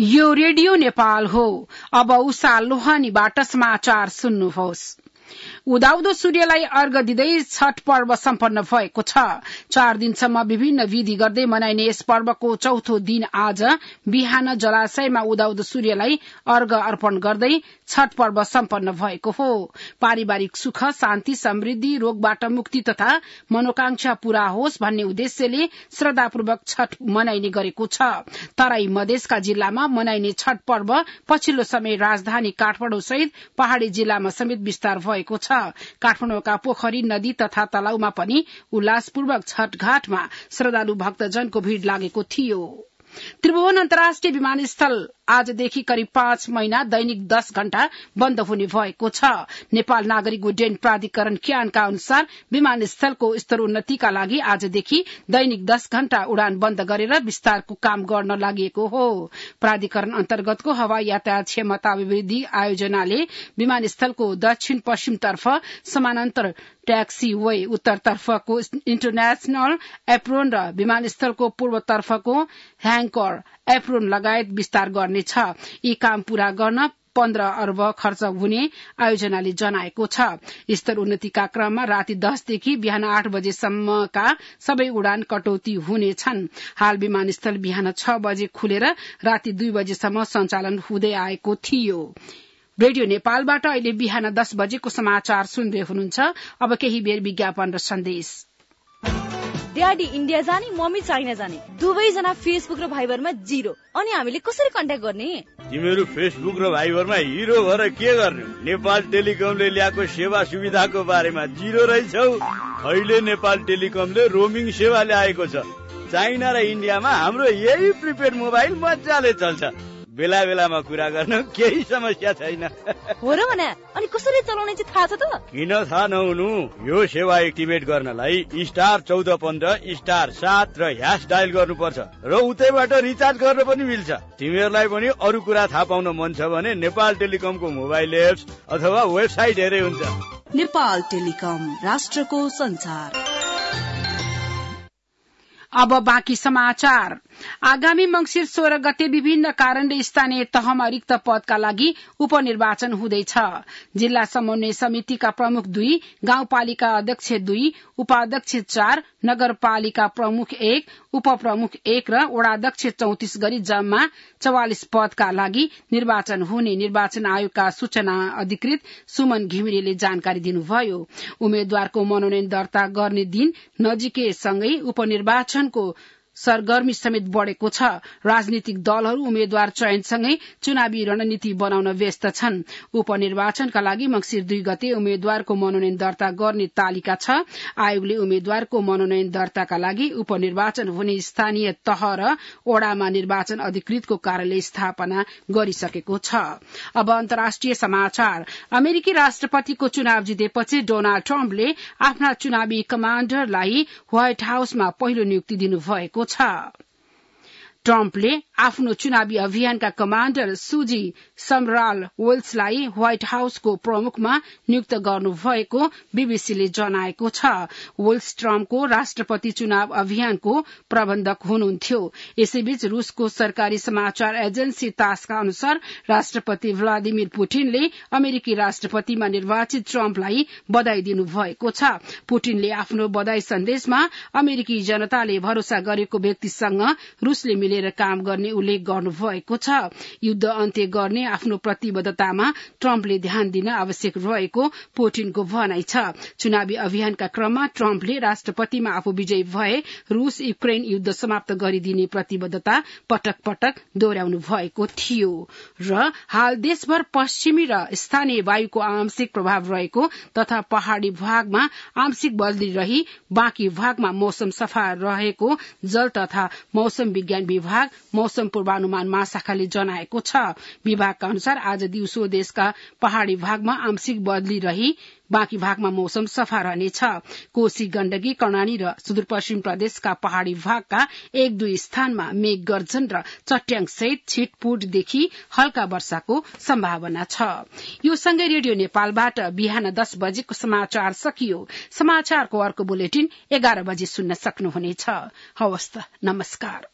यो रेडियो नेपाल हो। अब उषा लोहानीबाट समाचार सुन्नुहोस्। उदाउँदो सूर्यलाई अर्घ दिँदै छठ पर्व सम्पन्न भएको छ। 4 दिनसम्म विभिन्न विधि गर्दै मनाइने यस पर्वको चौथो दिन आज बिहान जलाशयमा उदाउँदो सूर्यलाई अर्घ अर्पण गर्दै छठ पर्व सम्पन्न भएको हो। पारिवारिक सुख, शान्ति, समृद्धि, रोगबाट मुक्ति तथा मनोकांक्षा पूरा होस् भन्ने उद्देश्यले श्रद्धापूर्वक छठ मनाइने गरेको छ। तराई मधेसका जिल्लामा मनाइने छठ पर्व पछिल्लो समय राजधानी काठमाडौँ सहित पहाड़ी जिल्लामा समेत विस्तार भएको छ। काठमाडौँका पोखरी, नदी तथा तलाउमा पनि उल्लासपूर्वक छठ घाटमा श्रद्धालु भक्तजनको भीड़ लागेको थियो। त्रिभुवन अन्तर्राष्ट्रिय विमानस्थल आजदेखि करिब 5 महिना दैनिक 10 घण्टा बन्द हुने भएको छ। नेपाल नागरिक उड्डयन प्राधिकरण क्यानका अनुसार विमानस्थलको स्तरोन्नतिका लागि आजदेखि दैनिक 10 घण्टा उडान बन्द गरेर विस्तारको काम गर्न लागि हो। प्राधिकरण अन्तर्गतको हवाई यातायात क्षमता अभिवृद्धि आयोजनाले विमानस्थलको दक्षिण पश्चिमतर्फ समानान्तर ट्याक्सी वे, उत्तरतर्फको इन्टरनेशनल एप्रोन र विमानस्थलको पूर्वतर्फको ह्याङ्कर एप्रोन लगायत विस्तार गर्नेछ। यी काम पूरा गर्न 15 अर्ब खर्च हुने आयोजनाले जनाएको छ। स्तर उन्नतिका क्रममा राति 10 देखि बिहान 8 बजेसम्मका सबै उडान कटौती हुनेछन्। हाल विमानस्थल बिहान 6 बजे खुलेर राति 2 बजेसम्म सञ्चालन हुँदै आएको थियो। रेडियो नेपालबाट अहिले बिहान 10 बजेको समाचार सुन्दै हुनुहुन्छ। अब केही बेर विज्ञापन र सन्देश। ड्याडी इन्डिया जाने, मम्मी चाइना जाने, दुवैजना फेसबुक र भाइबरमा 0। अनि हामीले कसरी कन्ट्याक्ट गर्ने? तिमीहरू फेसबुक र भाइबरमा हिरो भएर के गर्ने? नेपाल टेलिकमले ल्याएको सेवा सुविधाको बारेमा 0 रहेछौ। अहिले नेपाल टेलिकमले रोमिङ सेवा ल्याएको छ। चाइना र इन्डियामा हाम्रो यही प्रिपेड मोबाइल मजाले चल्छ। बेला बेलामा कुरा गर्न केही समस्या छैन। हो र भने अनि कसरी चलाउने चाहिँ थाहा छ त? किन थाहा नहुनु? यो सेवा एक्टिभेट गर्नलाई *1415 *7 र # डायल गर्नुपर्छ र उतैबाट रिचार्ज गर्न पनि मिल्छ। तिमीहरूलाई पनि अरू कुरा थाहा पाउन मन छ भने नेपाल टेलिकमको मोबाइल एप्स अथवा वेबसाइट हेरे हुन्छ। नेपाल टेलिकम, राष्ट्रको संचार। अब बाँकी समाचार। आगामी मंगिर 16 गते विभिन्न कारणले स्थानीय तहमा रिक्त पदका लागि उपनिर्वाचन हुँदैछ। जिल्ला समन्वय समितिका प्रमुख 2, गाउँपालिका अध्यक्ष 2, उपाध्यक्ष 4, नगरपालिका प्रमुख 1, उपप्रमुख 1 र वडाध्यक्ष 34 गरी जम्मा 44 पदका लागि निर्वाचन हुने निर्वाचन आयोगका सूचना अधिकृत सुमन घिमिरेले जानकारी दिनुभयो। उम्मेद्वारको मनोनयन दर्ता गर्ने दिन नजिकैसँगै उपनिर्वाचनको सरगर्मी समेत बढ़ेको छ। राजनीतिक दलहरू उम्मेद्वार चयनसँगै चुनावी रणनीति बनाउन व्यस्त छन्। उपनिर्वाचनका लागि मंगिर 2 गते उम्मेद्वारको मनोनयन दर्ता गर्ने तालिका छ। आयोगले उम्मेद्वारको मनोनयन दर्ताका लागि उपनिर्वाचन हुने स्थानीय तह र ओडामा निर्वाचन अधिकृतको कार्यालय स्थापना गरिसकेको छ। अब अन्तर्राष्ट्रिय समाचार। अमेरिकी राष्ट्रपतिको चुनाव जितेपछि डोनाल्ड ट्रम्पले आफ्ना चुनावी कमाण्डरलाई व्हाइट हाउसमा पहिलो नियुक्ति दिनुभएको छ। ट्रम्पले आफ्नो चुनावी अभियानका कमाण्डर सुजी समराल वेल्सलाई व्हाइट हाउसको प्रमुखमा नियुक्त गर्नुभएको बीबीसीले जनाएको छ। वेल्स ट्रम्पको राष्ट्रपति चुनाव अभियानको प्रबन्धक हुनुहुन्थ्यो। यसैबीच रूसको सरकारी समाचार एजेन्सी तासका अनुसार राष्ट्रपति भ्लादिमिर पुटिनले अमेरिकी राष्ट्रपतिमा निर्वाचित ट्रम्पलाई बधाई दिनुभएको छ। पुटिनले आफ्नो बधाई सन्देशमा अमेरिकी जनताले भरोसा गरेको व्यक्तिसँग रूसले मिलेर काम गर्ने उल्लेख गर्नुभएको छ। युद्ध अन्त्य गर्ने आफ्नो प्रतिबद्धतामा ट्रम्पले ध्यान दिन आवश्यक रहेको पुटिनको भनाइ छ। चुनावी अभियानका क्रममा ट्रम्पले राष्ट्रपतिमा आफू विजयी भए रूस युक्रेन युद्ध समाप्त गरिदिने प्रतिबद्धता पटक पटक दोहोर्याउनु भएको थियो। र हाल देशभर पश्चिमी र स्थानीय वायुको आंशिक प्रभाव रहेको तथा पहाड़ी भागमा आंशिक बदली रही बाँकी भागमा मौसम सफा रहेको जल तथा मौसम विज्ञान विभाग मौसम पूर्वानुमान महाशाखाले जनाएको छ। विभागका अनुसार आज दिउँसो देशका पहाड़ी भागमा आंशिक बदली रही बाँकी भागमा मौसम सफा रहनेछ। कोशी, गण्डकी, कर्णाली र सुदूरपश्चिम प्रदेशका पहाड़ी भागका 1-2 स्थानमा मेघ गर्जन र चट्याङ सहित छिटपुटदेखि हल्का वर्षाको सम्भावना छ। यो सँगै रेडियो नेपालबाट बिहान 10 बजेको समाचार सकियो। समाचारको अर्को बुलेटिन 11 बजे सुन्न सक्नुहुनेछ। हवस् त, नमस्कार।